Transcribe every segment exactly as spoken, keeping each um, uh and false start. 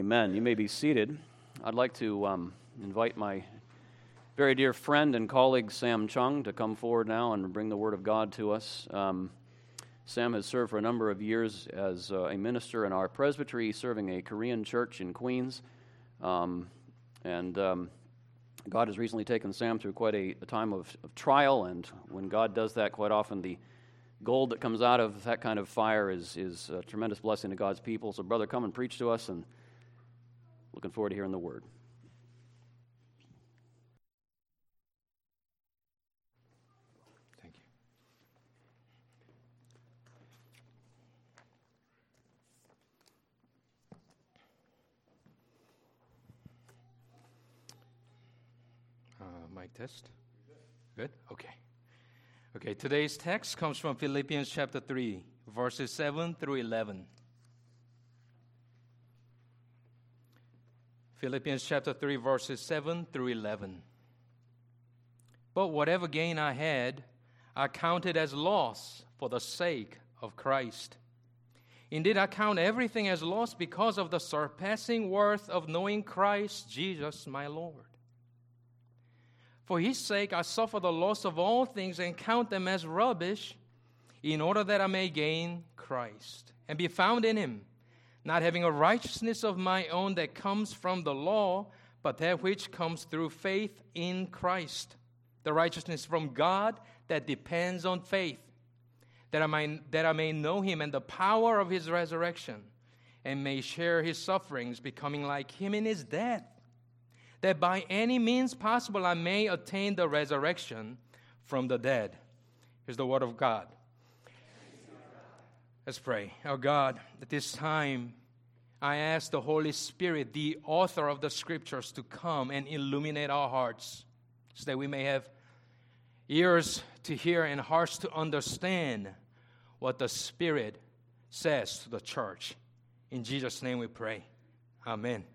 Amen. You may be seated. I'd like to um, invite my very dear friend and colleague Sam Chung to come forward now and bring the Word of God to us. Um, Sam has served for a number of years as uh, a minister in our presbytery, serving a Korean church in Queens. Um, and um, God has recently taken Sam through quite a, a time of, of trial, and when God does that, quite often the gold that comes out of that kind of fire is, is a tremendous blessing to God's people. So, brother, come and preach to us, and looking forward to hearing the Word. Thank you. Uh, mic test? Good? Okay. Okay, today's text comes from Philippians chapter three, verses seven through eleven. Philippians chapter three, verses seven through eleven. But whatever gain I had, I counted as loss for the sake of Christ. Indeed, I count everything as loss because of the surpassing worth of knowing Christ Jesus my Lord. For his sake I suffer the loss of all things and count them as rubbish, in order that I may gain Christ and be found in him, not having a righteousness of my own that comes from the law, but that which comes through faith in Christ, the righteousness from God that depends on faith, that I may, that I may know him and the power of his resurrection, and may share his sufferings, becoming like him in his death, that by any means possible I may attain the resurrection from the dead. Here's the word of God. Let's pray. Our God, at this time, I ask the Holy Spirit, the author of the Scriptures, to come and illuminate our hearts so that we may have ears to hear and hearts to understand what the Spirit says to the church. In Jesus' name we pray. Amen.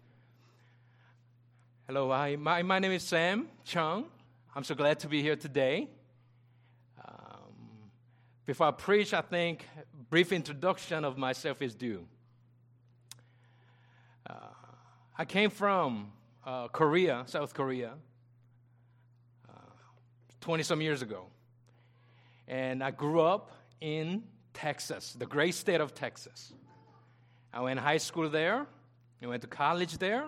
Hello, hi. My, my name is Sam Chung. I'm so glad to be here today. Um, before I preach, I think a brief introduction of myself is due. Uh, I came from uh, Korea, South Korea, uh, twenty-some years ago. And I grew up in Texas, the great state of Texas. I went to high school there. I went to college there.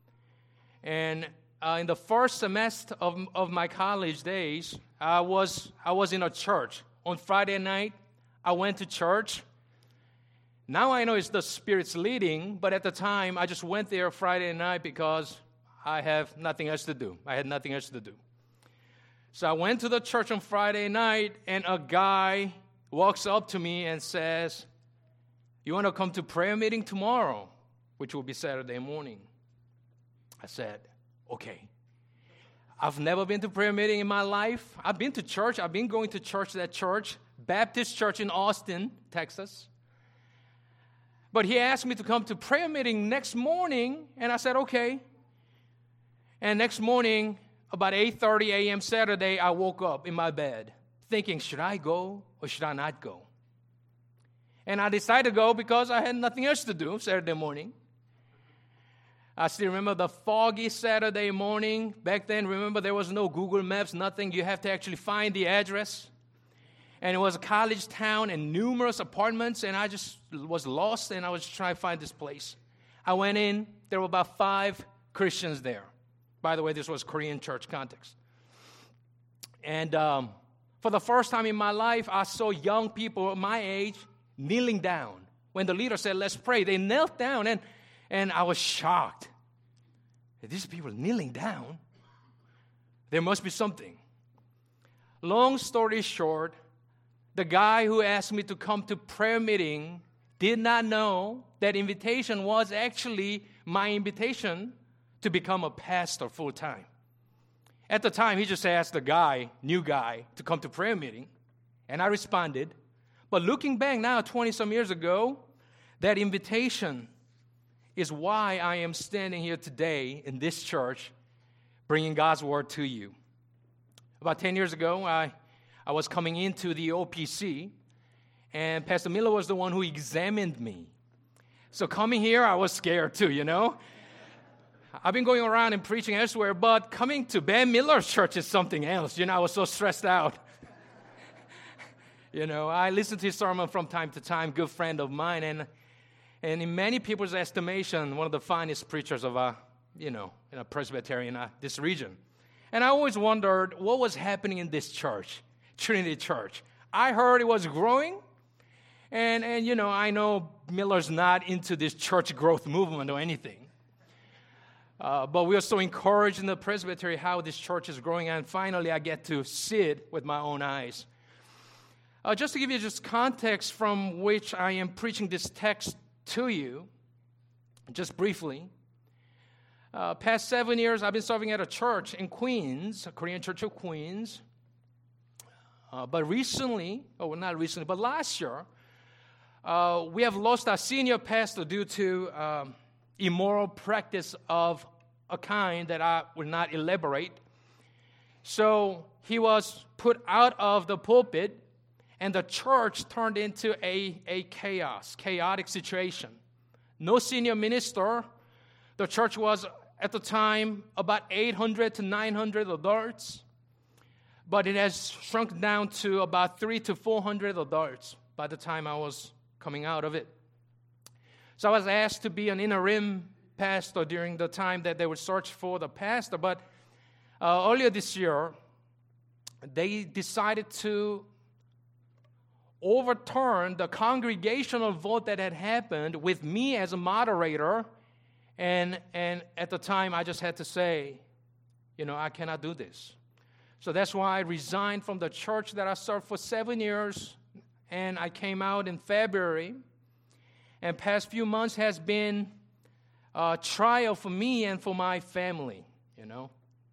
And uh, in the first semester of, of my college days, I was I was in a church. On Friday night, I went to church. Now I know it's the Spirit's leading, but at the time, I just went there Friday night because I have nothing else to do. I had nothing else to do. So I went to the church on Friday night, and a guy walks up to me and says, "You want to come to prayer meeting tomorrow?" Which will be Saturday morning. I said, okay. I've never been to prayer meeting in my life. I've been to church. I've been going to church, that church, Baptist Church in Austin, Texas. But he asked me to come to prayer meeting next morning, and I said, okay. And next morning, about eight thirty a.m. Saturday, I woke up in my bed thinking, should I go or should I not go? And I decided to go because I had nothing else to do Saturday morning. I still remember the foggy Saturday morning. Back then, remember, there was no Google Maps, nothing. You have to actually find the address. And it was a college town and numerous apartments, and I just was lost, and I was trying to find this place. I went in. There were about five Christians there. By the way, this was Korean church context. And um, for the first time in my life, I saw young people my age kneeling down. When the leader said, let's pray, they knelt down, and And I was shocked. These people kneeling down. There must be something. Long story short, the guy who asked me to come to prayer meeting did not know that invitation was actually my invitation to become a pastor full time. At the time, he just asked the guy, new guy, to come to prayer meeting. And I responded. But looking back now, twenty-some years ago, that invitation is why I am standing here today in this church bringing God's word to you. About ten years ago, I, I was coming into the O P C, and Pastor Miller was the one who examined me. So coming here, I was scared too, you know. I've been going around and preaching elsewhere, but coming to Ben Miller's church is something else. You know, I was so stressed out. You know, I listen to his sermon from time to time, good friend of mine, and and in many people's estimation, one of the finest preachers of a, you know, in a Presbyterian, uh, this region. And I always wondered what was happening in this church, Trinity Church. I heard it was growing, and, and you know, I know Miller's not into this church growth movement or anything. Uh, but we are so encouraged in the presbytery how this church is growing, and finally I get to see it with my own eyes. Uh, just to give you just context from which I am preaching this text to you, just briefly. Uh, past seven years I've been serving at a church in Queens, a Korean Church of Queens. Uh, but recently, oh well, not recently, but last year, uh, we have lost our senior pastor due to um, immoral practice of a kind that I will not elaborate. So he was put out of the pulpit, and the church turned into a, a chaos, chaotic situation. No senior minister. The church was, at the time, about eight hundred to nine hundred adults, but it has shrunk down to about three to four hundred adults by the time I was coming out of it. So I was asked to be an interim pastor during the time that they would search for the pastor. But uh, earlier this year, they decided to overturn the congregational vote that had happened with me as a moderator. And, and at the time, I just had to say, you know, I cannot do this. So that's why I resigned from the church that I served for seven years. And I came out in February. And past few months has been a trial for me and for my family, you know.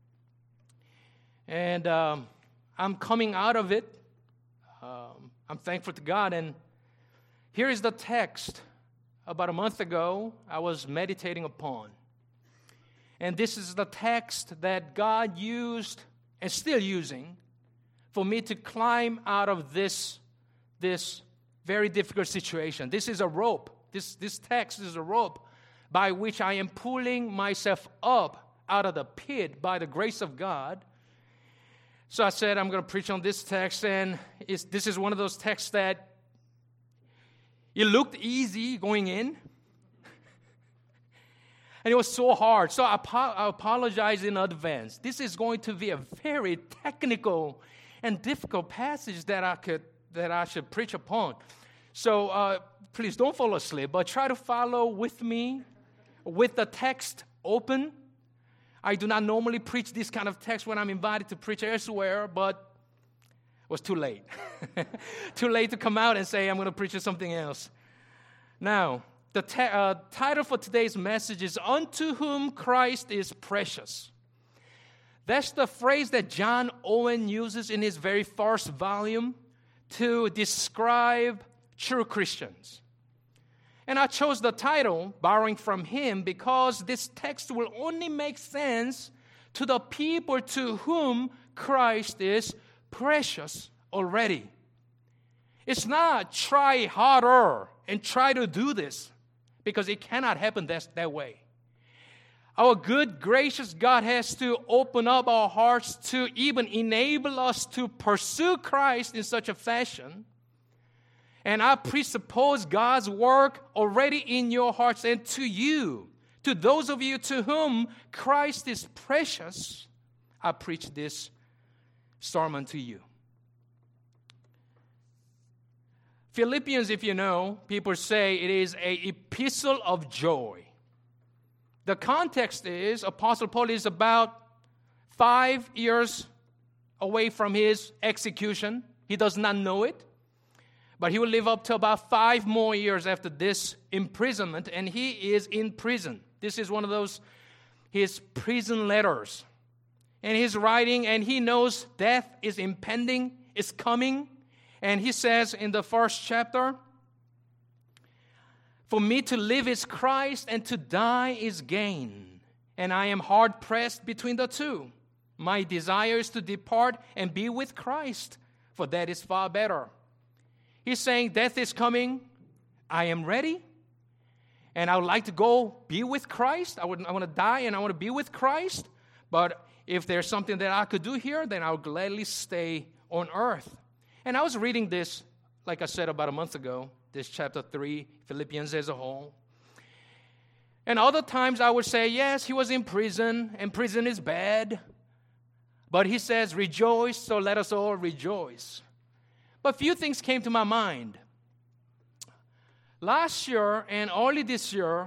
And um, I'm coming out of it. Um, I'm thankful to God. And here is the text about a month ago I was meditating upon. And this is the text that God used and still using for me to climb out of this, this very difficult situation. This is a rope. This, this text is a rope by which I am pulling myself up out of the pit by the grace of God. So I said, I'm going to preach on this text, and it's, this is one of those texts that it looked easy going in, and it was so hard. So I, apo- I apologize in advance. This is going to be a very technical and difficult passage that I could that I should preach upon. So uh, please don't fall asleep, but try to follow with me with the text open. I do not normally preach this kind of text when I'm invited to preach elsewhere, but it was too late. Too late to come out and say, I'm going to preach something else. Now, the te- uh, title for today's message is, Unto Whom Christ is Precious. That's the phrase that John Owen uses in his very first volume to describe true Christians. And I chose the title, borrowing from him, because this text will only make sense to the people to whom Christ is precious already. It's not try harder and try to do this, because it cannot happen that, that way. Our good, gracious God has to open up our hearts to even enable us to pursue Christ in such a fashion. And I presuppose God's work already in your hearts, and to you, to those of you to whom Christ is precious, I preach this sermon to you. Philippians, if you know, people say it is an epistle of joy. The context is Apostle Paul is about five years away from his execution. He does not know it. But he will live up to about five more years after this imprisonment, and he is in prison. This is one of those, his prison letters. And he's writing, and he knows death is impending, is coming. And he says in the first chapter, For me to live is Christ, and to die is gain. And I am hard pressed between the two. My desire is to depart and be with Christ, for that is far better. He's saying death is coming. I am ready. And I would like to go be with Christ. I, would, I want to die and I want to be with Christ. But if there's something that I could do here, then I would gladly stay on earth. And I was reading this, like I said, about a month ago, this chapter three, Philippians as a whole. And other times I would say, yes, he was in prison, and prison is bad. But he says, rejoice, so let us all rejoice. But few things came to my mind. Last year and early this year,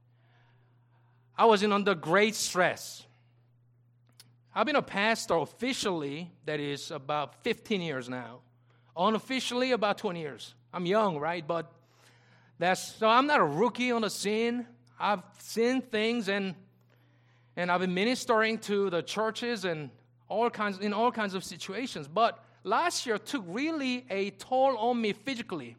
I was in under great stress. I've been a pastor officially, that is about fifteen years now. Unofficially, about twenty years. I'm young, right? But that's so I'm not a rookie on the scene. I've seen things, and and I've been ministering to the churches and all kinds in all kinds of situations. But last year took really a toll on me physically.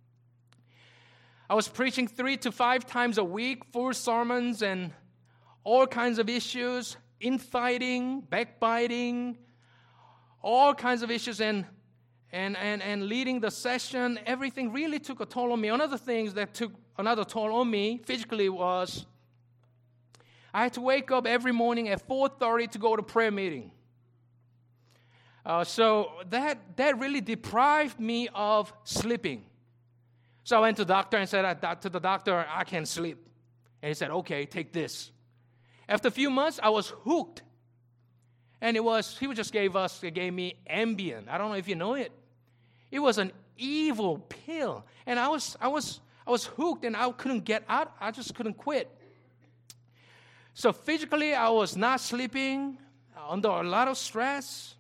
I was preaching three to five times a week, full sermons and all kinds of issues, infighting, backbiting, all kinds of issues, and and and and leading the session. Everything really took a toll on me. One of the things that took another toll on me physically was I had to wake up every morning at four thirty to go to prayer meeting. Uh, so that that really deprived me of sleeping. So I went to the doctor and said to the doctor, I can't sleep. And he said, okay, take this. After a few months, I was hooked. And it was, he just gave us, he gave me Ambien. I don't know if you know it. It was an evil pill. And I was, I was, I was hooked and I couldn't get out. I just couldn't quit. So physically, I was not sleeping, under a lot of stress.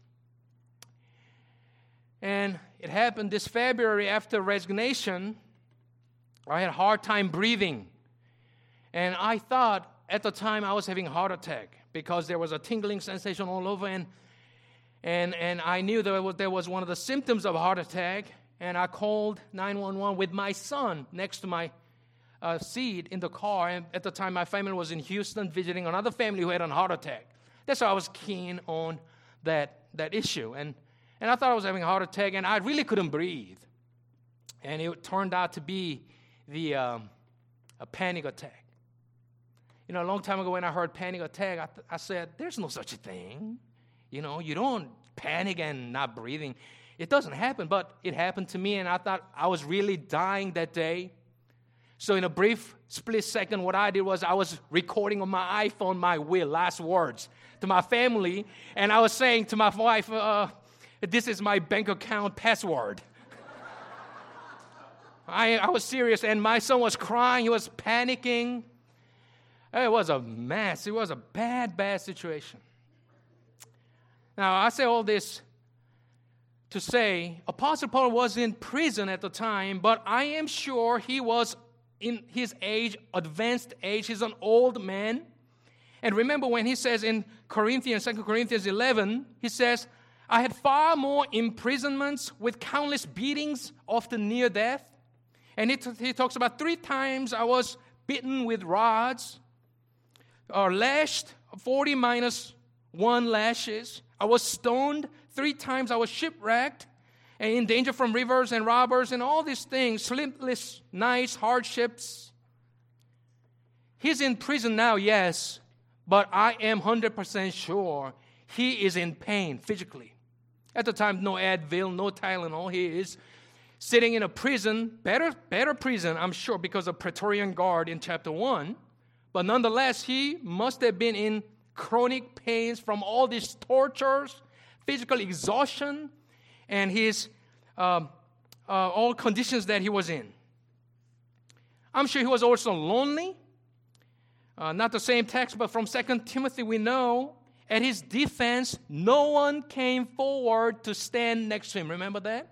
And it happened this February after resignation. I had a hard time breathing. And I thought at the time I was having a heart attack because there was a tingling sensation all over. And and, and I knew there was, there was one of the symptoms of a heart attack. And I called nine one one with my son next to my uh, seat in the car. And at the time, my family was in Houston visiting another family who had a heart attack. That's why I was keen on that, that issue. And, and I thought I was having a heart attack, and I really couldn't breathe. And it turned out to be the um, a panic attack. You know, a long time ago when I heard panic attack, I, th- I said, there's no such a thing. You know, you don't panic and not breathing. It doesn't happen, but it happened to me, and I thought I was really dying that day. So in a brief split second, what I did was I was recording on my iPhone my will, last words to my family, and I was saying to my wife, uh, this is my bank account password. I, I was serious, and my son was crying. He was panicking. It was a mess. It was a bad, bad situation. Now, I say all this to say Apostle Paul was in prison at the time, but I am sure he was in his age, advanced age. He's an old man. And remember when he says in Corinthians, Second Corinthians eleven, he says, I had far more imprisonments with countless beatings, often near death. And he, t- he talks about three times I was beaten with rods, or lashed, forty minus one lashes. I was stoned. Three times I was shipwrecked and in danger from rivers and robbers and all these things, sleepless nights, hardships. He's in prison now, yes, but I am one hundred percent sure he is in pain physically. At the time, no Advil, no Tylenol. He is sitting in a prison, better, better prison, I'm sure, because of Praetorian Guard in chapter one. But nonetheless, he must have been in chronic pains from all these tortures, physical exhaustion, and his um, uh, all conditions that he was in. I'm sure he was also lonely. Uh, not the same text, but from Second Timothy we know, at his defense, no one came forward to stand next to him. Remember that?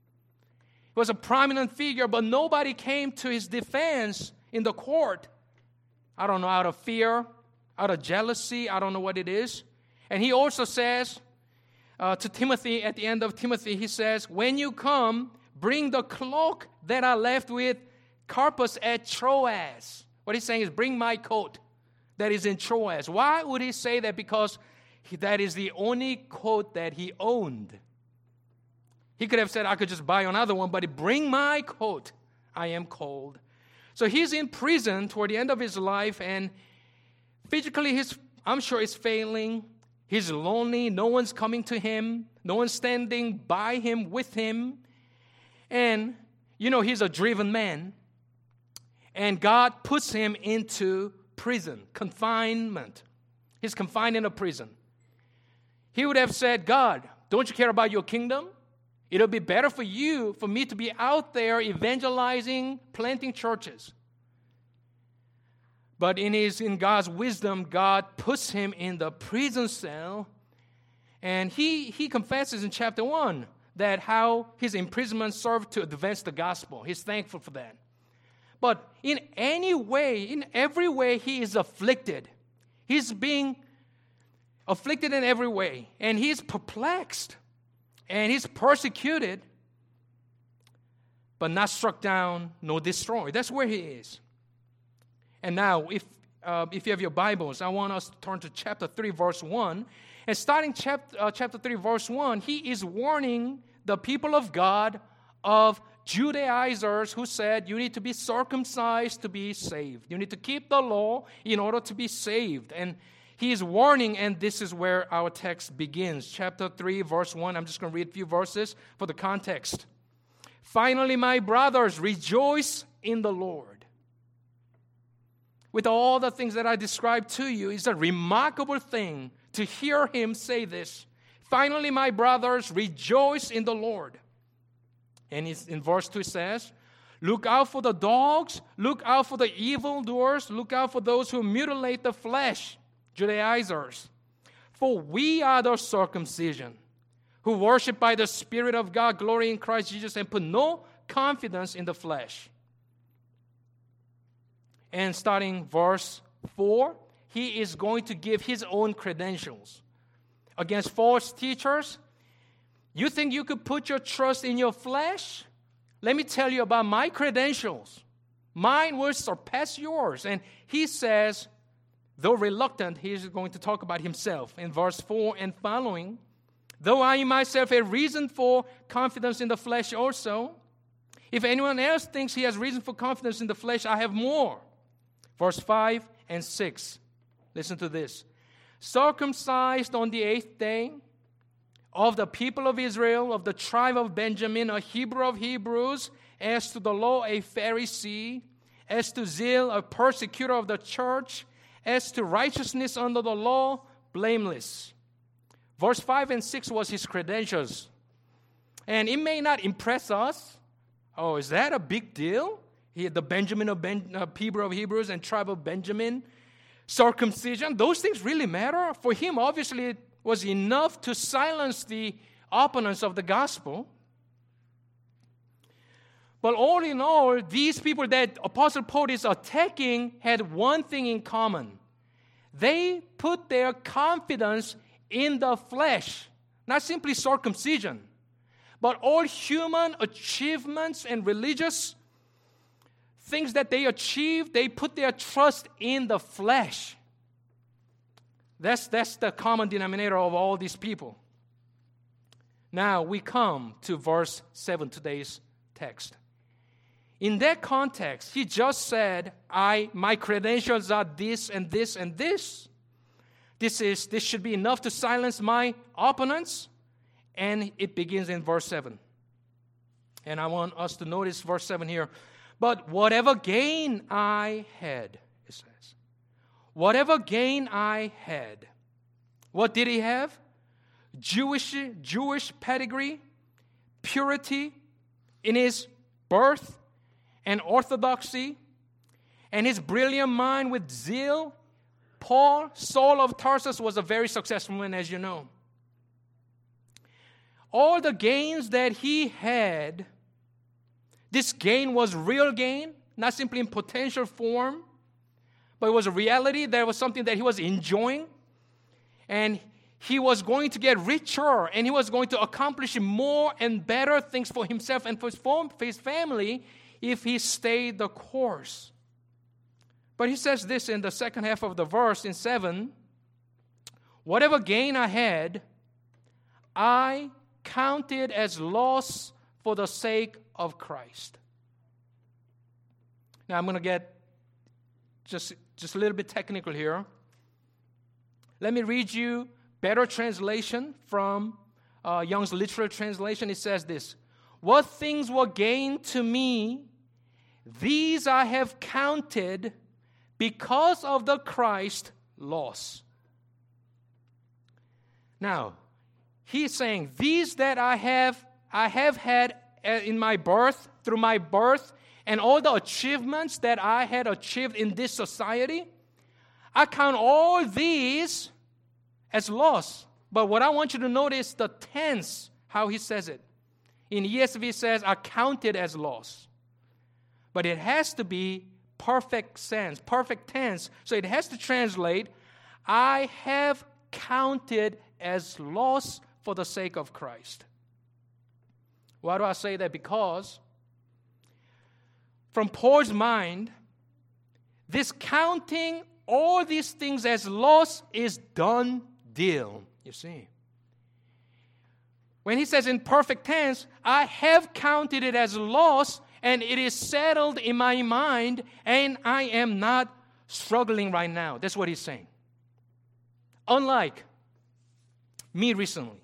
He was a prominent figure, but nobody came to his defense in the court. I don't know, out of fear, out of jealousy, I don't know what it is. And he also says uh, to Timothy, at the end of Timothy, he says, when you come, bring the cloak that I left with Carpus at Troas. What he's saying is, bring my coat that is in Troas. Why would he say that? Because he, that is the only coat that he owned. He could have said, I could just buy another one, but bring my coat. I am cold. So he's in prison toward the end of his life, and physically, he's, I'm sure he's failing. He's lonely. No one's coming to him. No one's standing by him, with him. And, you know, he's a driven man. And God puts him into prison, confinement. He's confined in a prison. He would have said, God, don't you care about your kingdom? It'll be better for you, for me to be out there evangelizing, planting churches. But in his, in God's wisdom, God puts him in the prison cell. And he, he confesses in chapter one that how his imprisonment served to advance the gospel. He's thankful for that. But in any way, in every way, he is afflicted. He's being afflicted in every way. And he's perplexed. And he's persecuted, but not struck down nor destroyed. That's where he is. And now, if uh, if you have your Bibles, I want us to turn to chapter three, verse one. And starting chapter, uh, chapter three, verse one, he is warning the people of God of Judaizers who said, you need to be circumcised to be saved. You need to keep the law in order to be saved. And he is warning, and this is where our text begins. Chapter three, verse one. I'm just going to read a few verses for the context. Finally, my brothers, rejoice in the Lord. With all the things that I described to you, it's a remarkable thing to hear him say this. Finally, my brothers, rejoice in the Lord. And in verse two it says, look out for the dogs, look out for the evildoers, look out for those who mutilate the flesh. Judaizers. For we are the circumcision, who worship by the Spirit of God, glory in Christ Jesus, and put no confidence in the flesh. And starting verse four, he is going to give his own credentials against false teachers. You think you could put your trust in your flesh? Let me tell you about my credentials. Mine will surpass yours. And he says, though reluctant, he is going to talk about himself in verse four and following. Though I myself have reason for confidence in the flesh also, if anyone else thinks he has reason for confidence in the flesh, I have more. Verse five and six. Listen to this. Circumcised on the eighth day, of the people of Israel, of the tribe of Benjamin, a Hebrew of Hebrews, as to the law a Pharisee, as to zeal a persecutor of the church, as to righteousness under the law, blameless. Verse five and six was his credentials. And it may not impress us. Oh, is that a big deal? He, the Benjamin of ben, uh, Hebrew of Hebrews and tribe of Benjamin, circumcision, those things really matter? For him, obviously, it was enough to silence the opponents of the gospel. But all in all, these people that Apostle Paul is attacking had one thing in common. They put their confidence in the flesh, not simply circumcision, but all human achievements and religious things that they achieved, they put their trust in the flesh. That's, that's the common denominator of all these people. Now we come to verse seven, today's text. In that context, he just said, I, my credentials are this and this and this. This is this should be enough to silence my opponents. And it begins in verse seven. And I want us to notice verse seven here. But whatever gain I had, it says. Whatever gain I had. What did he have? Jewish, Jewish pedigree, purity in his birth, and orthodoxy, and his brilliant mind with zeal. Paul, Saul of Tarsus, was a very successful man, as you know. All the gains that he had, this gain was real gain, not simply in potential form, but it was a reality. There was something that he was enjoying, and he was going to get richer, and he was going to accomplish more and better things for himself and for his family if he stayed the course. But he says this in the second half of the verse in seven, whatever gain I had, I counted as loss for the sake of Christ. Now I'm going to get just, just a little bit technical here. Let me read you better translation from uh, Young's Literal Translation. It says this: "What things were gained to me, these I have counted because of the Christ loss." Now, he's saying, these that I have, I have had in my birth, through my birth, and all the achievements that I had achieved in this society, I count all these as loss. But what I want you to notice, the tense, how he says it. In E S V it says, I count it as loss. But it has to be perfect sense, perfect tense. So it has to translate, I have counted as loss for the sake of Christ. Why do I say that? Because from Paul's mind, this counting all these things as loss is done deal, you see. When he says in perfect tense, I have counted it as loss, and it is settled in my mind, and I am not struggling right now. That's what he's saying. Unlike me recently.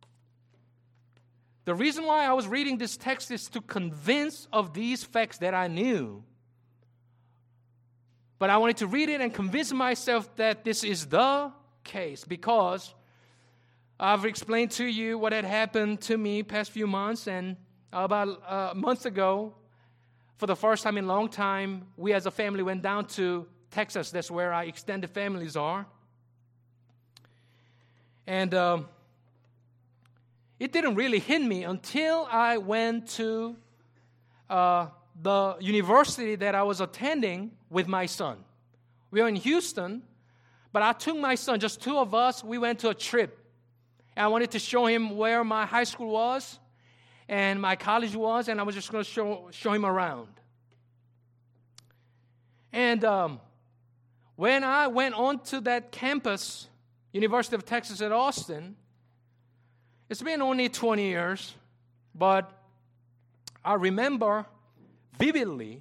The reason why I was reading this text is to convince of these facts that I knew. But I wanted to read it and convince myself that this is the case, because I've explained to you what had happened to me past few months, and about a month ago, for the first time in a long time, we as a family went down to Texas. That's where our extended families are. And um, it didn't really hit me until I went to uh, the university that I was attending with my son. We were in Houston, but I took my son, just two of us, we went to a trip. And I wanted to show him where my high school was and my college was, and I was just going to show, show him around. And um, when I went onto that campus, University of Texas at Austin, it's been only twenty years, but I remember vividly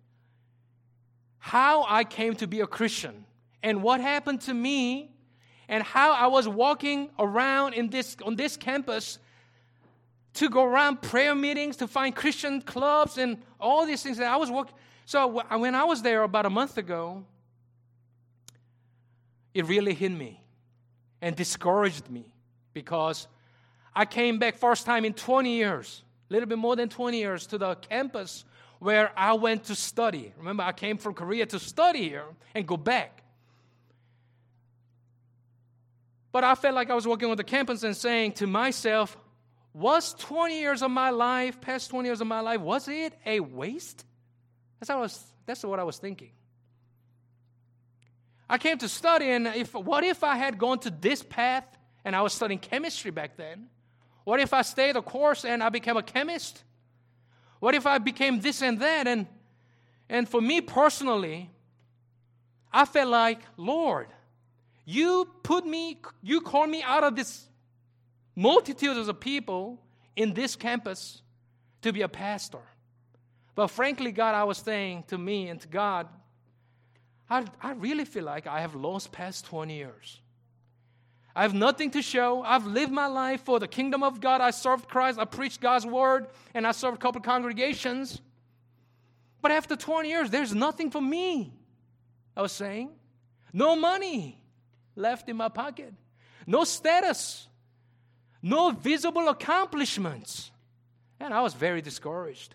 how I came to be a Christian and what happened to me and how I was walking around in this on this campus to go around prayer meetings, to find Christian clubs and all these things that I was walking. So when I was there about a month ago, it really hit me and discouraged me, because I came back first time in twenty years, a little bit more than twenty years, to the campus where I went to study. Remember, I came from Korea to study here and go back. But I felt like I was walking on the campus and saying to myself, was twenty years of my life, past twenty years of my life, was it a waste? That's how I was, that's what I was thinking. I came to study, and if what if I had gone to this path, and I was studying chemistry back then? What if I stayed the course and I became a chemist? What if I became this and that? And, and for me personally, I felt like, Lord, you put me, you called me out of this multitudes of people in this campus to be a pastor. But frankly, God, I was saying to me and to God, I, I really feel like I have lost past twenty years. I have nothing to show. I've lived my life for the kingdom of God. I served Christ. I preached God's word. And I served a couple congregations. But after twenty years, there's nothing for me, I was saying. No money left in my pocket. No status. No visible accomplishments. And I was very discouraged.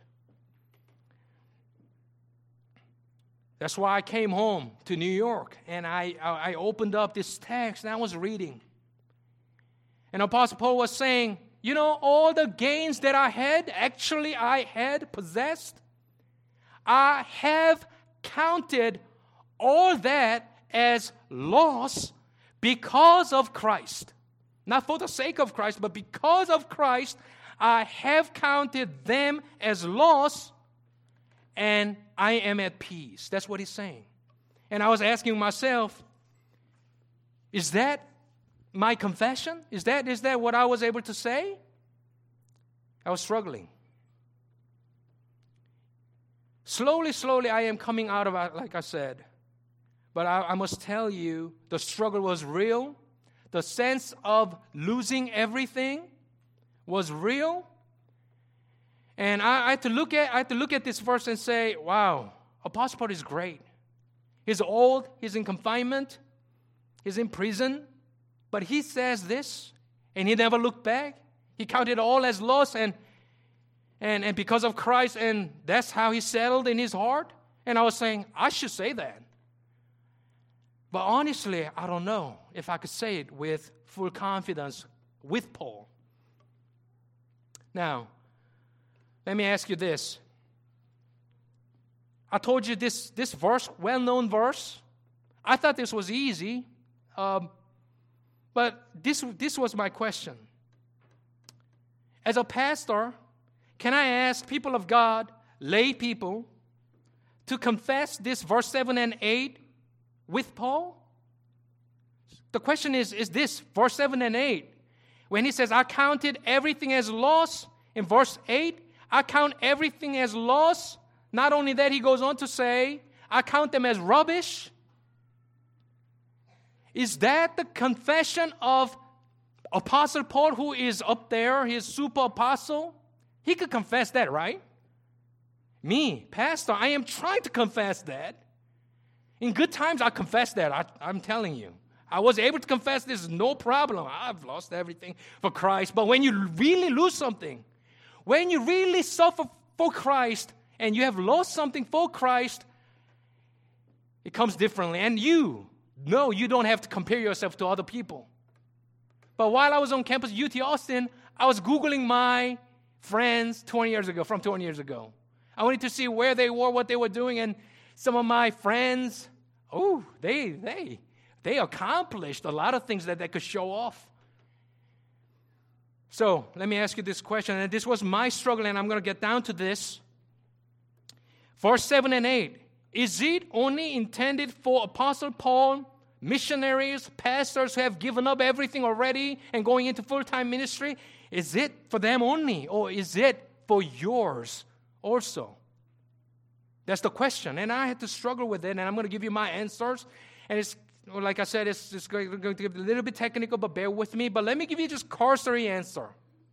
That's why I came home to New York, and I, I opened up this text, and I was reading. And Apostle Paul was saying, you know, all the gains that I had, actually I had possessed, I have counted all that as loss because of Christ. Not for the sake of Christ, but because of Christ, I have counted them as loss, and I am at peace. That's what he's saying. And I was asking myself, is that my confession? Is that, is that what I was able to say? I was struggling. Slowly, slowly, I am coming out of it, like I said. But I, I must tell you, the struggle was real. The sense of losing everything was real. And I, I had to look at I had to look at this verse and say, wow, Apostle Paul is great. He's old, he's in confinement, he's in prison, but he says this, and he never looked back. He counted all as loss, and and and because of Christ, and that's how he settled in his heart. And I was saying, I should say that. But honestly, I don't know if I could say it with full confidence with Paul. Now, let me ask you this. I told you this, this verse, well-known verse. I thought this was easy, um, but this, this was my question. As a pastor, can I ask people of God, lay people, to confess this verse seven and eight with Paul? The question is, is this, verse seven and eight. When he says, I counted everything as loss, in verse eight, I count everything as loss. Not only that, he goes on to say, I count them as rubbish. Is that the confession of Apostle Paul, who is up there, his super apostle? He could confess that, right? Me, pastor, I am trying to confess that. In good times, I confess that. I, I'm telling you. I was able to confess this, no problem. I've lost everything for Christ. But when you really lose something, when you really suffer for Christ, and you have lost something for Christ, it comes differently. And you know you don't have to compare yourself to other people. But while I was on campus U T Austin, I was Googling my friends twenty years ago, from twenty years ago. I wanted to see where they were, what they were doing, and some of my friends, oh, they they they accomplished a lot of things that they could show off. So let me ask you this question, and this was my struggle, and I'm going to get down to this. Verse seven and eight, is it only intended for Apostle Paul, missionaries, pastors who have given up everything already and going into full-time ministry? Is it for them only, or is it for yours also? That's the question, and I had to struggle with it, and I'm going to give you my answers. And it's, like I said, it's, it's going to get a little bit technical, but bear with me. But let me give you just cursory answer.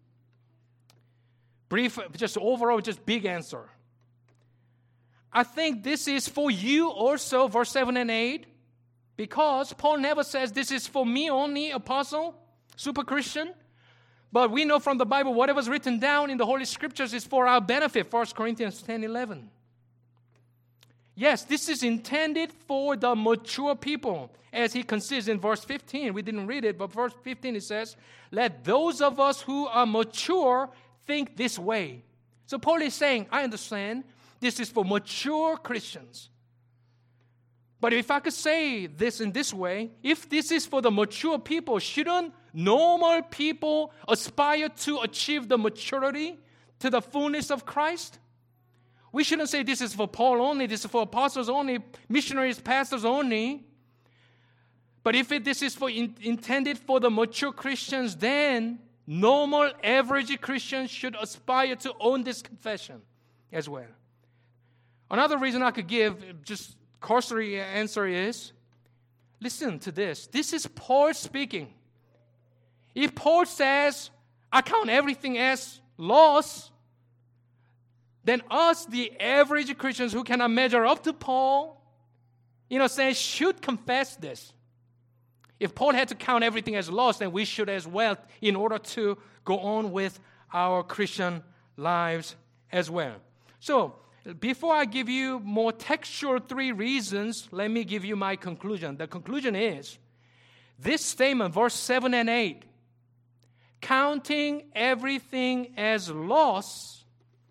Brief, just overall, just big answer. I think this is for you also, verse seven and eight, because Paul never says this is for me only, apostle, super Christian. But we know from the Bible, whatever's written down in the Holy Scriptures is for our benefit, First Corinthians ten eleven. Yes, this is intended for the mature people, as he considers in verse fifteen. We didn't read it, but verse fifteen it says, let those of us who are mature think this way. So Paul is saying, I understand, this is for mature Christians. But if I could say this in this way, if this is for the mature people, shouldn't normal people aspire to achieve the maturity to the fullness of Christ? We shouldn't say this is for Paul only, this is for apostles only, missionaries, pastors only. But if it, this is for in, intended for the mature Christians, then normal, average Christians should aspire to own this confession as well. Another reason I could give, just cursory answer is, listen to this. This is Paul speaking. If Paul says, I count everything as loss, then us, the average Christians who cannot measure up to Paul, in a sense, should confess this. If Paul had to count everything as loss, then we should as well, in order to go on with our Christian lives as well. So, before I give you more textual three reasons, let me give you my conclusion. The conclusion is, this statement, verse seven and eight, counting everything as loss,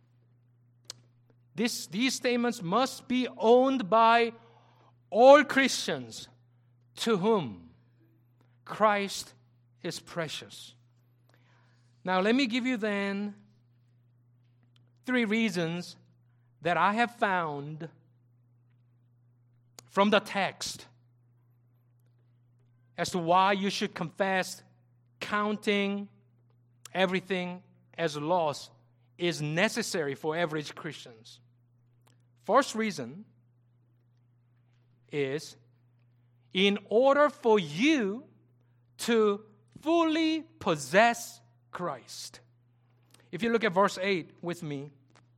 this, these statements must be owned by all Christians to whom Christ is precious. Now, let me give you then three reasons that I have found from the text as to why you should confess counting everything as loss is necessary for average Christians. First reason is in order for you to fully possess Christ. If you look at verse eight with me,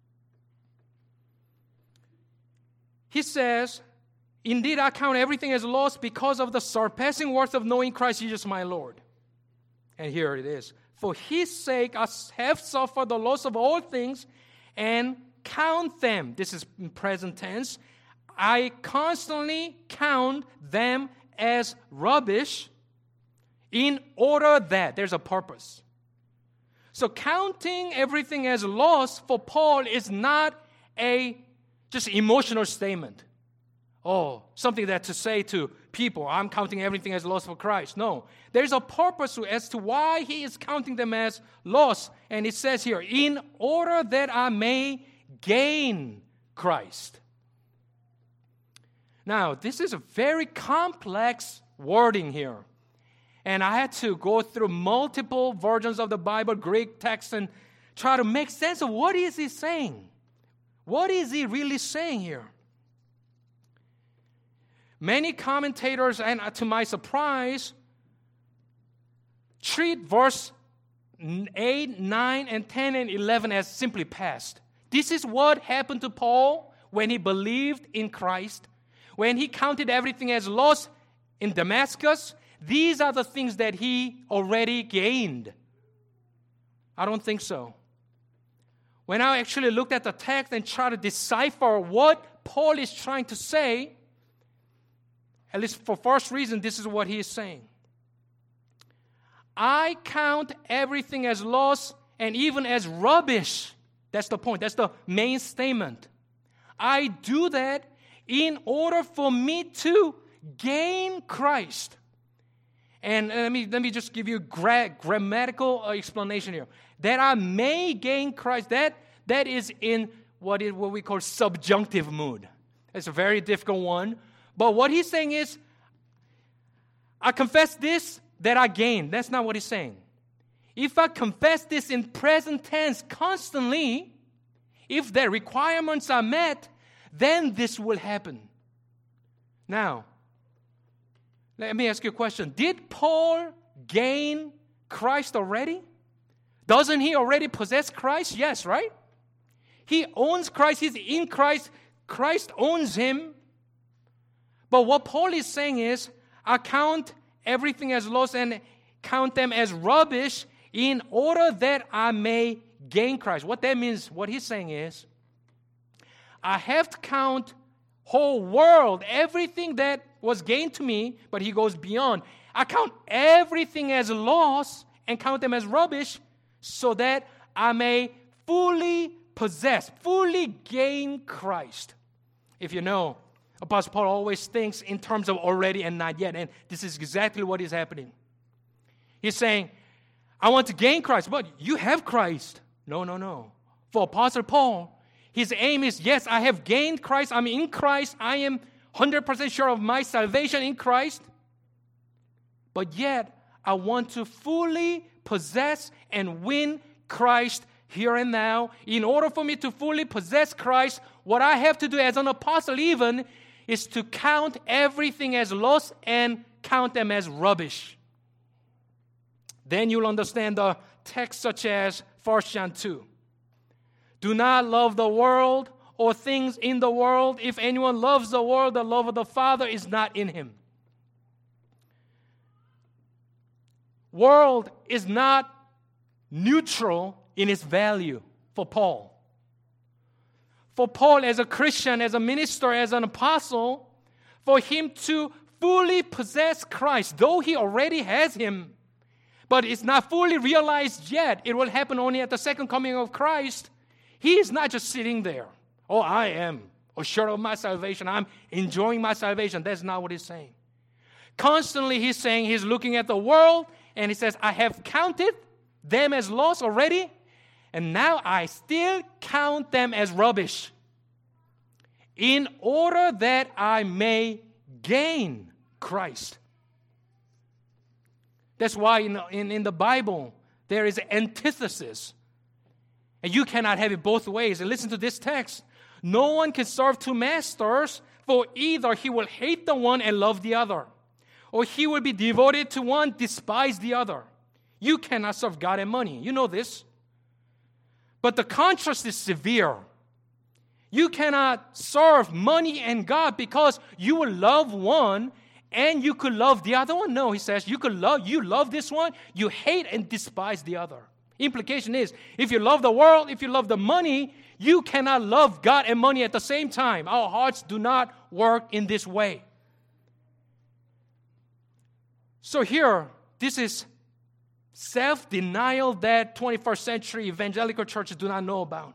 he says, "Indeed, I count everything as loss because of the surpassing worth of knowing Christ Jesus my Lord." And here it is. "For his sake I have suffered the loss of all things and count them," this is in present tense, "I constantly count them as rubbish in order that," there's a purpose. So counting everything as loss for Paul is not a just emotional statement. Oh, something that to say to people, I'm counting everything as loss for Christ. No, there's a purpose as to why he is counting them as loss. And it says here, in order that I may gain Christ. Now, this is a very complex wording here. And I had to go through multiple versions of the Bible, Greek text, and try to make sense of what is he saying. What is he really saying here? Many commentators, and to my surprise, treat verse eight, nine, and ten, and eleven as simply past. This is what happened to Paul when he believed in Christ. When he counted everything as loss in Damascus, these are the things that he already gained. I don't think so. When I actually looked at the text and tried to decipher what Paul is trying to say, at least for first reason, this is what he is saying. I count everything as loss and even as rubbish. That's the point. That's the main statement. I do that in order for me to gain Christ. And let me, let me just give you a gra- grammatical explanation here. That I may gain Christ, that, that is in what is what we call subjunctive mood. It's a very difficult one. But what he's saying is, I confess this, that I gain. That's not what he's saying. If I confess this in present tense constantly, if the requirements are met, then this will happen. Now, let me ask you a question. Did Paul gain Christ already? Doesn't he already possess Christ? Yes, right? He owns Christ. He's in Christ. Christ owns him. But what Paul is saying is, I count everything as loss and count them as rubbish in order that I may gain Christ. What that means, what he's saying is, I have to count whole world, everything that was gained to me, but he goes beyond. I count everything as loss and count them as rubbish so that I may fully possess, fully gain Christ. If you know, Apostle Paul always thinks in terms of already and not yet, and this is exactly what is happening. He's saying, I want to gain Christ, but you have Christ. No, no, no. For Apostle Paul, his aim is, yes, I have gained Christ. I'm in Christ. I am one hundred percent sure of my salvation in Christ. But yet, I want to fully possess and win Christ here and now. In order for me to fully possess Christ, what I have to do as an apostle even is to count everything as loss and count them as rubbish. Then you'll understand the text such as First John two. Do not love the world or things in the world. If anyone loves the world, the love of the Father is not in him. World is not neutral in its value for Paul. For Paul as a Christian, as a minister, as an apostle, for him to fully possess Christ, though he already has him, but it's not fully realized yet, it will happen only at the second coming of Christ. He is not just sitting there. Oh, I am assured of my salvation. I'm enjoying my salvation. That's not what he's saying. Constantly he's saying he's looking at the world and he says, I have counted them as loss already, and now I still count them as rubbish in order that I may gain Christ. That's why in, in, in the Bible there is an antithesis. And you cannot have it both ways. And listen to this text. No one can serve two masters, for either he will hate the one and love the other, or he will be devoted to one, despise the other. You cannot serve God and money. You know this. But the contrast is severe. You cannot serve money and God because you will love one and you could love the other one. No, he says, you could love, you love this one, you hate and despise the other. Implication is, if you love the world, if you love the money, you cannot love God and money at the same time. Our hearts do not work in this way. So here, this is self-denial that twenty-first century evangelical churches do not know about.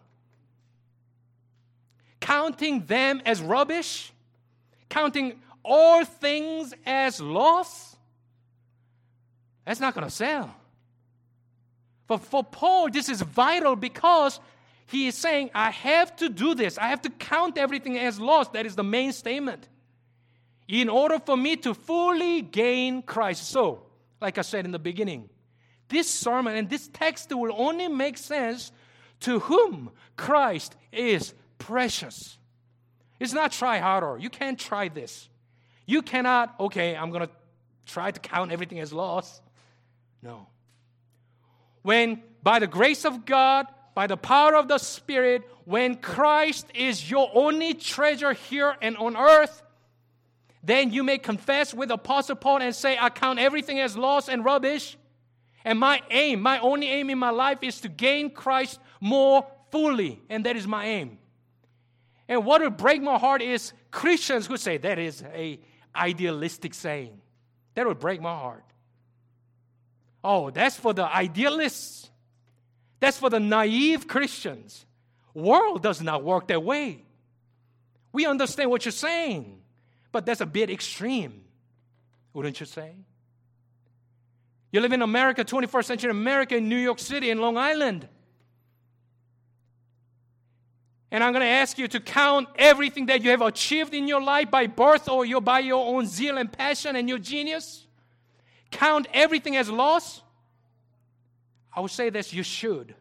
Counting them as rubbish, counting all things as loss, that's not going to sell. But for Paul, this is vital because he is saying, I have to do this. I have to count everything as loss. That is the main statement. In order for me to fully gain Christ. So, like I said in the beginning, this sermon and this text will only make sense to whom Christ is precious. It's not try harder. You can't try this. You cannot, okay, I'm going to try to count everything as loss. No. When by the grace of God, by the power of the Spirit, when Christ is your only treasure here and on earth, then you may confess with Apostle Paul and say, I count everything as loss and rubbish. And my aim, my only aim in my life is to gain Christ more fully. And that is my aim. And what would break my heart is Christians who say that is a idealistic saying. That would break my heart. Oh, that's for the idealists. That's for the naive Christians. World does not work that way. We understand what you're saying, but that's a bit extreme, wouldn't you say? You live in America, twenty-first century America, in New York City, in Long Island. And I'm going to ask you to count everything that you have achieved in your life by birth or your, by your own zeal and passion and your genius. Count everything as loss. I would say that you should.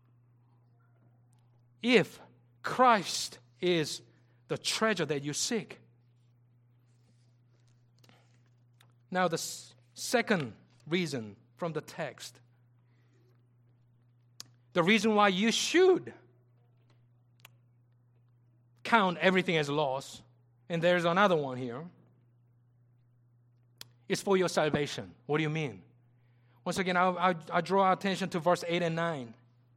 If Christ is the treasure that you seek. Now the s- second reason from the text. The reason why you should count everything as loss, and there's another one here, is for your salvation. What do you mean? Once again, I, I, I draw our attention to verse eight and nine.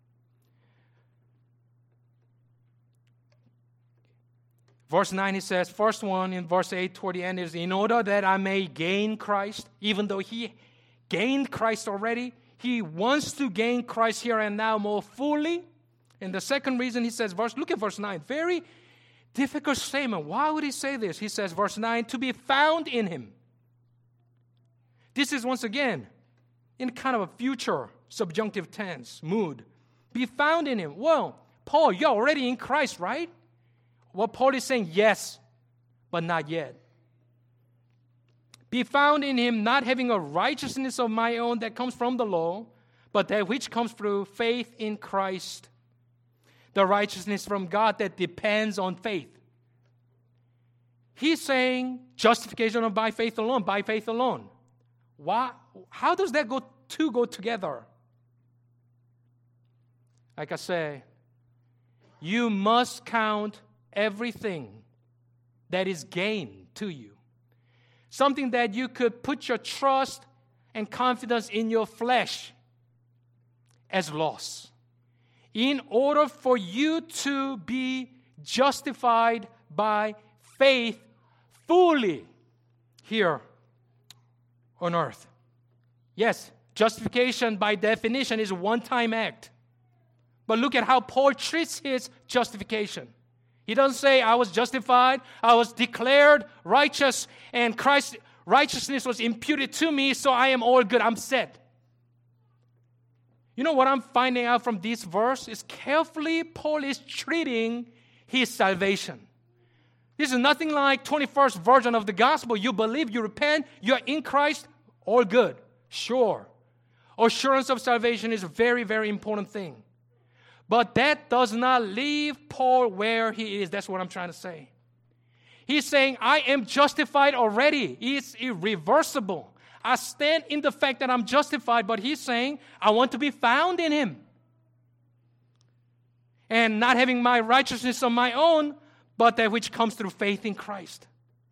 Verse nine, he says, first one in verse eight toward the end is, in order that I may gain Christ, even though he gained Christ already, he wants to gain Christ here and now more fully. And the second reason he says, verse, look at verse nine, very difficult statement. Why would he say this? He says, verse nine, to be found in him. This is once again in kind of a future subjunctive tense mood. Be found in him. Well, Paul, you're already in Christ, right? Well, Paul is saying, yes, but not yet. Be found in him, not having a righteousness of my own that comes from the law, but that which comes through faith in Christ. The righteousness from God that depends on faith. He's saying justification by faith alone, by faith alone. Why? How does that go two go together? Like I say, you must count everything that is gain to you. Something that you could put your trust and confidence in your flesh as loss. In order for you to be justified by faith fully here on earth. Yes, justification by definition is a one-time act. But look at how Paul treats his justification. He doesn't say, I was justified, I was declared righteous, and Christ's righteousness was imputed to me, so I am all good, I'm set. You know what I'm finding out from this verse is carefully Paul is treating his salvation. This is nothing like twenty-first version of the gospel. You believe, you repent, you're in Christ, all good. Sure. Assurance of salvation is a very, very important thing. But that does not leave Paul where he is. That's what I'm trying to say. He's saying, I am justified already. It's irreversible. I stand in the fact that I'm justified, but he's saying, I want to be found in him. And not having my righteousness on my own, but that which comes through faith in Christ.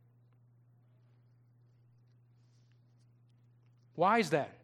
Why is that?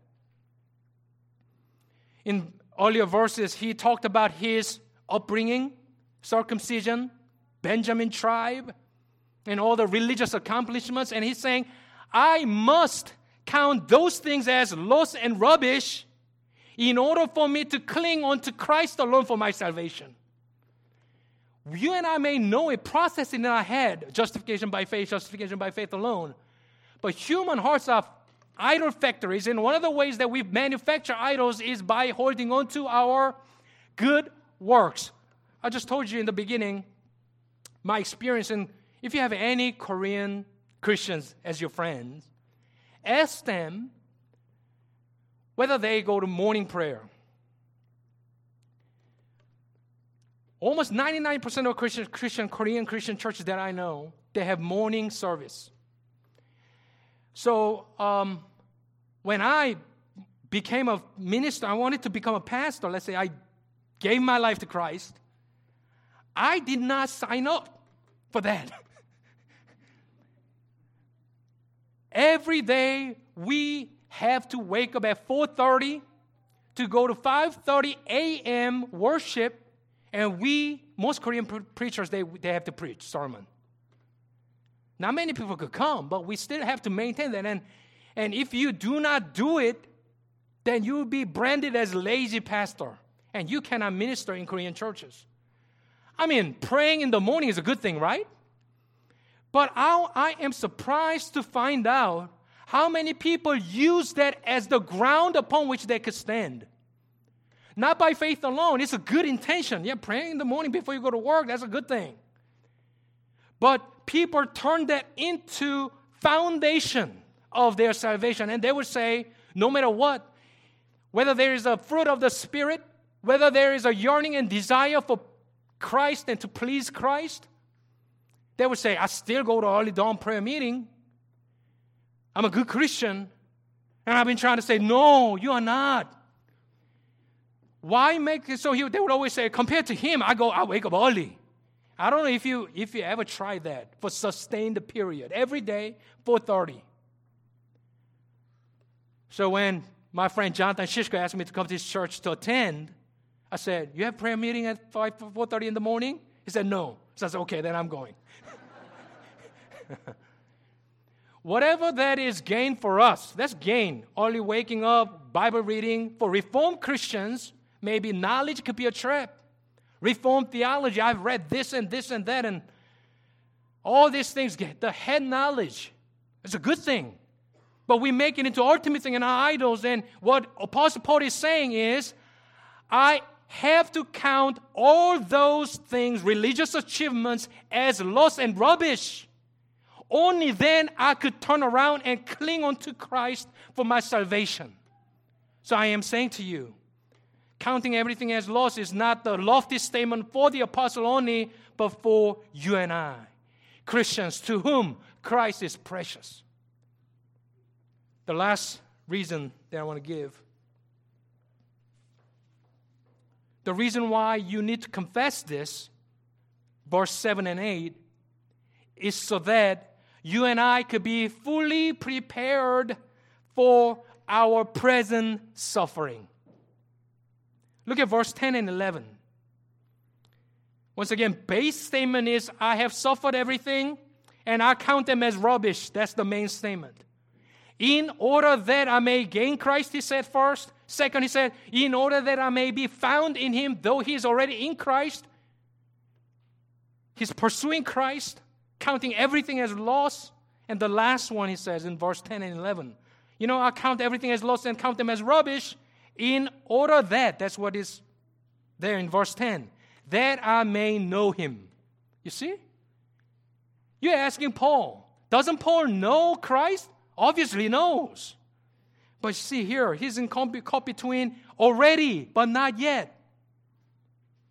In earlier verses, he talked about his upbringing, circumcision, Benjamin tribe, and all the religious accomplishments. And he's saying, I must count those things as loss and rubbish in order for me to cling on to Christ alone for my salvation. You and I may know a process in our head, justification by faith, justification by faith alone. But human hearts are idol factories, and one of the ways that we manufacture idols is by holding on to our good works. I just told you in the beginning my experience, and if you have any Korean Christians as your friends, ask them whether they go to morning prayer. Almost ninety-nine percent of Christian, Christian Korean Christian churches that I know, they have morning service. So um, when I became a minister, I wanted to become a pastor. Let's say I gave my life to Christ. I did not sign up for that. Every day we have to wake up at four thirty to go to five thirty a.m. worship, and we, most Korean pre- preachers, they, they have to preach sermon. Not many people could come, but we still have to maintain that. And, and if you do not do it, then you will be branded as lazy pastor, and you cannot minister in Korean churches. I mean, praying in the morning is a good thing, right? But I, I am surprised to find out how many people use that as the ground upon which they could stand. Not by faith alone. It's a good intention. Yeah, praying in the morning before you go to work, that's a good thing. But people turn that into foundation of their salvation. And they would say, no matter what, whether there is a fruit of the Spirit, whether there is a yearning and desire for Christ and to please Christ, they would say, I still go to early dawn prayer meeting. I'm a good Christian. And I've been trying to say, no, you are not. Why make it so? He, they would always say, compared to him, I go, I wake up early. I don't know if you if you ever tried that for sustained period. Every day, four thirty. So when my friend Jonathan Shishko asked me to come to his church to attend, I said, you have prayer meeting at five, four thirty in the morning? He said, no. So I said, okay, then I'm going. Whatever that is gain for us, that's gain. Early waking up, Bible reading. For Reformed Christians, maybe knowledge could be a trap. Reformed theology, I've read this and this and that, and all these things, get the head knowledge. It's a good thing. But we make it into ultimate thing in our idols, and what Apostle Paul is saying is, I have to count all those things, religious achievements, as loss and rubbish. Only then I could turn around and cling on to Christ for my salvation. So I am saying to you, counting everything as loss is not the lofty statement for the apostle only, but for you and I, Christians to whom Christ is precious. The last reason that I want to give, the reason why you need to confess this, verse seven and eight, is so that you and I could be fully prepared for our present suffering. Look at verse ten and eleven. Once again, base statement is, I have suffered everything, and I count them as rubbish. That's the main statement. In order that I may gain Christ, he said first. Second, he said, in order that I may be found in him, though he is already in Christ. He's pursuing Christ, counting everything as loss. And the last one, he says in verse ten and eleven, you know, I count everything as loss and count them as rubbish in order that, that's what is there in verse ten, that I may know him. You see? You're asking Paul, doesn't Paul know Christ? Obviously knows. But see here, he's in caught between already, but not yet.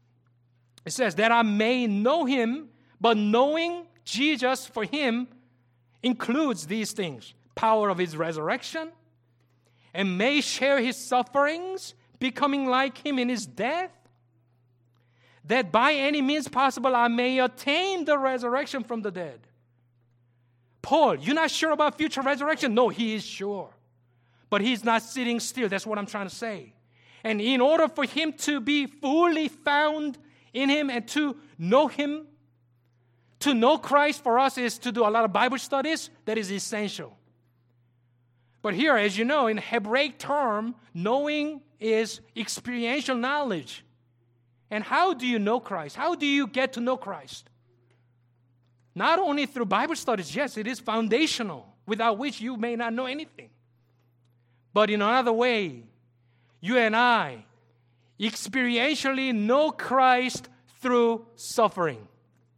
It says, that I may know him, but knowing Jesus for him includes these things: power of his resurrection, and may share his sufferings, becoming like him in his death, that by any means possible I may attain the resurrection from the dead. Paul, you're not sure about future resurrection? No, he is sure. But he's not sitting still. That's what I'm trying to say. And in order for him to be fully found in him and to know him, to know Christ for us is to do a lot of Bible studies. That is essential. But here, as you know, in Hebraic term, knowing is experiential knowledge. And how do you know Christ? How do you get to know Christ? Not only through Bible studies, yes, it is foundational, without which you may not know anything. But in another way, you and I experientially know Christ through suffering.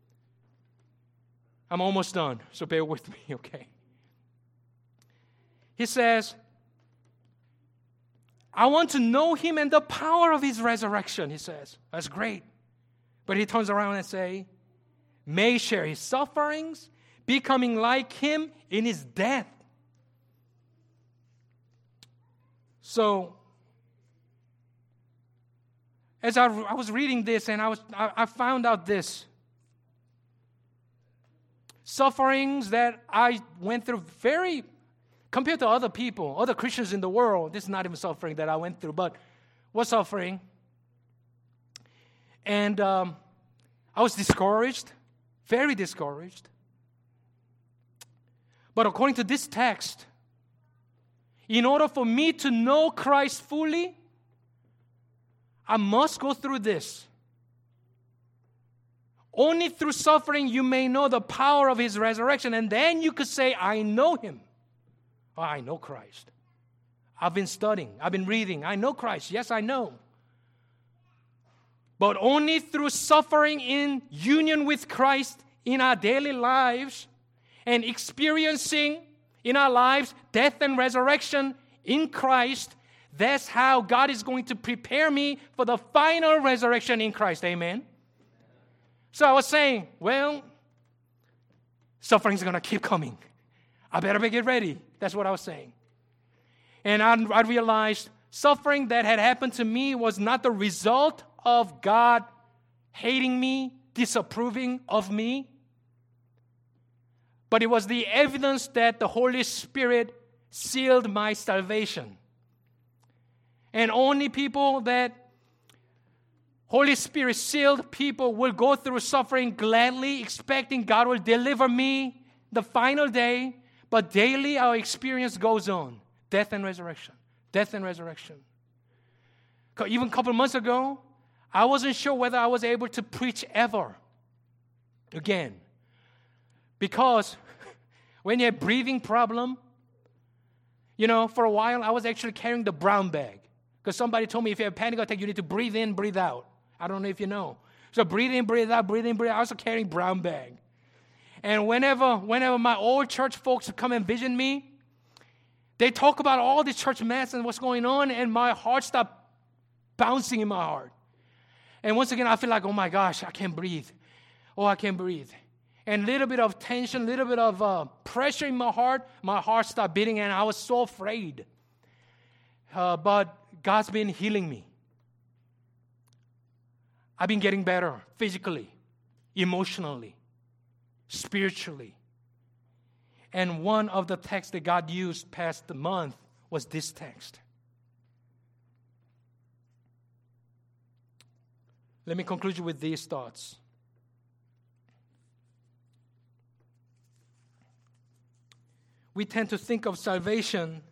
I'm almost done, so bear with me, okay? He says, I want to know him and the power of his resurrection, he says. That's great. But he turns around and says, may share his sufferings, becoming like him in his death. So, as I, I was reading this, and I was I, I found out this. Sufferings that I went through very, compared to other people, other Christians in the world, this is not even suffering that I went through, but was suffering. And um, I was discouraged, very discouraged. But according to this text, in order for me to know Christ fully, I must go through this. Only through suffering you may know the power of his resurrection, and then you could say, I know him. Oh, I know Christ. I've been studying. I've been reading. I know Christ. Yes, I know. But only through suffering in union with Christ in our daily lives and experiencing in our lives death and resurrection in Christ, that's how God is going to prepare me for the final resurrection in Christ. Amen? So I was saying, well, suffering's going to keep coming. I better get ready. That's what I was saying. And I, I realized suffering that had happened to me was not the result of God hating me, disapproving of me, but it was the evidence that the Holy Spirit sealed my salvation. And only people that Holy Spirit sealed people will go through suffering gladly, expecting God will deliver me the final day. But daily our experience goes on. Death and resurrection. Death and resurrection. Even a couple of months ago, I wasn't sure whether I was able to preach ever again. Because when you have breathing problem, you know, for a while I was actually carrying the brown bag. Because somebody told me if you have a panic attack, you need to breathe in, breathe out. I don't know if you know. So breathe in, breathe out, breathe in, breathe out. I was carrying brown bag. And whenever, whenever my old church folks come and visit me, they talk about all the church mess and what's going on, and my heart stopped bouncing in my heart. And once again, I feel like, oh my gosh, I can't breathe. Oh, I can't breathe. And a little bit of tension, a little bit of uh, pressure in my heart, my heart stopped beating, and I was so afraid. Uh, but God's been healing me. I've been getting better physically, emotionally, spiritually. And one of the texts that God used past the month was this text. Let me conclude with these thoughts. We tend to think of salvation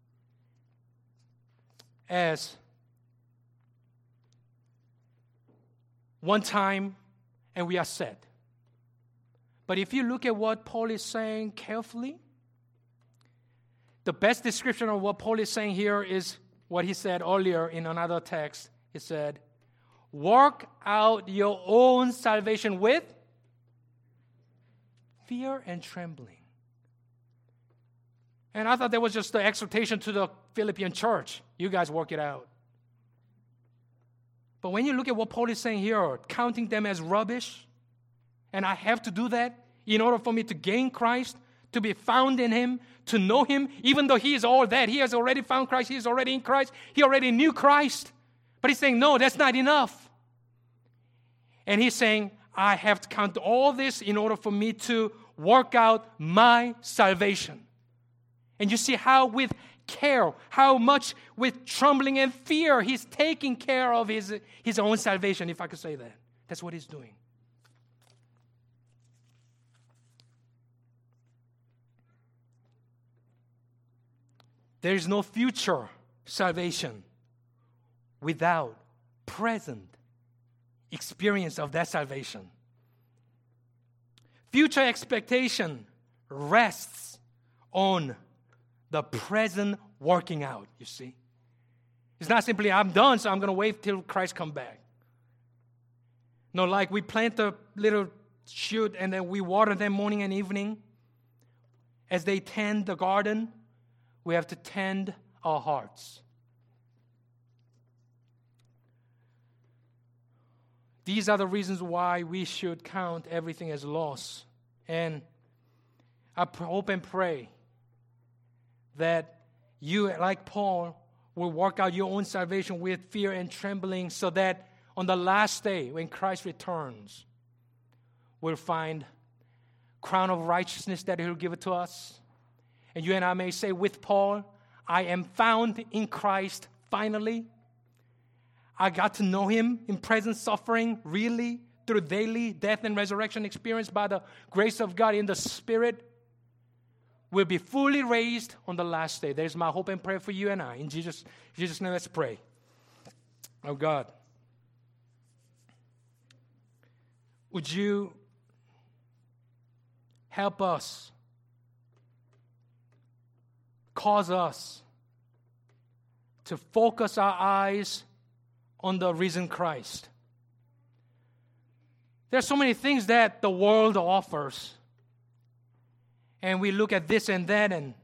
as one time and we are set. But if you look at what Paul is saying carefully, the best description of what Paul is saying here is what he said earlier in another text. He said, work out your own salvation with fear and trembling. And I thought that was just the exhortation to the Philippian church. You guys work it out. But when you look at what Paul is saying here, counting them as rubbish, and I have to do that in order for me to gain Christ, to be found in Him, to know Him, even though He is all that. He has already found Christ. He is already in Christ. He already knew Christ. But he's saying, no, that's not enough. And he's saying, I have to count all this in order for me to work out my salvation. And you see how with care, how much with trembling and fear he's taking care of his, his own salvation, if I could say that. That's what he's doing. There is no future salvation without present experience of that salvation. Future expectation rests on the present working out, you see. It's not simply, I'm done, so I'm going to wait till Christ come back. No, like we plant a little shoot and then we water them morning and evening. As they tend the garden, we have to tend our hearts. These are the reasons why we should count everything as loss. And I hope and pray that you, like Paul, will work out your own salvation with fear and trembling so that on the last day, when Christ returns, we'll find crown of righteousness that He'll give it to us. And you and I may say with Paul, I am found in Christ finally. I got to know Him in present suffering, really, through daily death and resurrection experience by the grace of God in the Spirit. Will be fully raised on the last day. There's my hope and prayer for you and I. In Jesus' Jesus' name, let's pray. Oh God, would you help us, cause us to focus our eyes on the risen Christ. There are so many things that the world offers. And we look at this and that, and,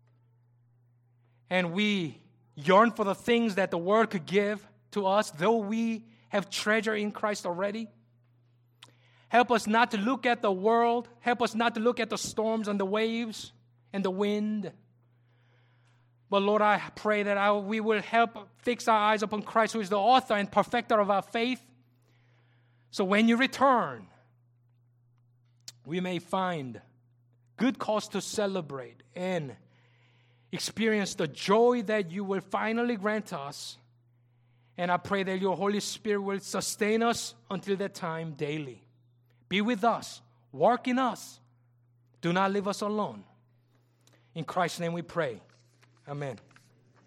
and we yearn for the things that the world could give to us, though we have treasure in Christ already. Help us not to look at the world. Help us not to look at the storms and the waves and the wind. But Lord, I pray that I, we will help fix our eyes upon Christ, who is the author and perfecter of our faith. So when you return, we may find good cause to celebrate and experience the joy that you will finally grant us. And I pray that your Holy Spirit will sustain us until that time daily. Be with us. Work in us. Do not leave us alone. In Christ's name we pray. Amen.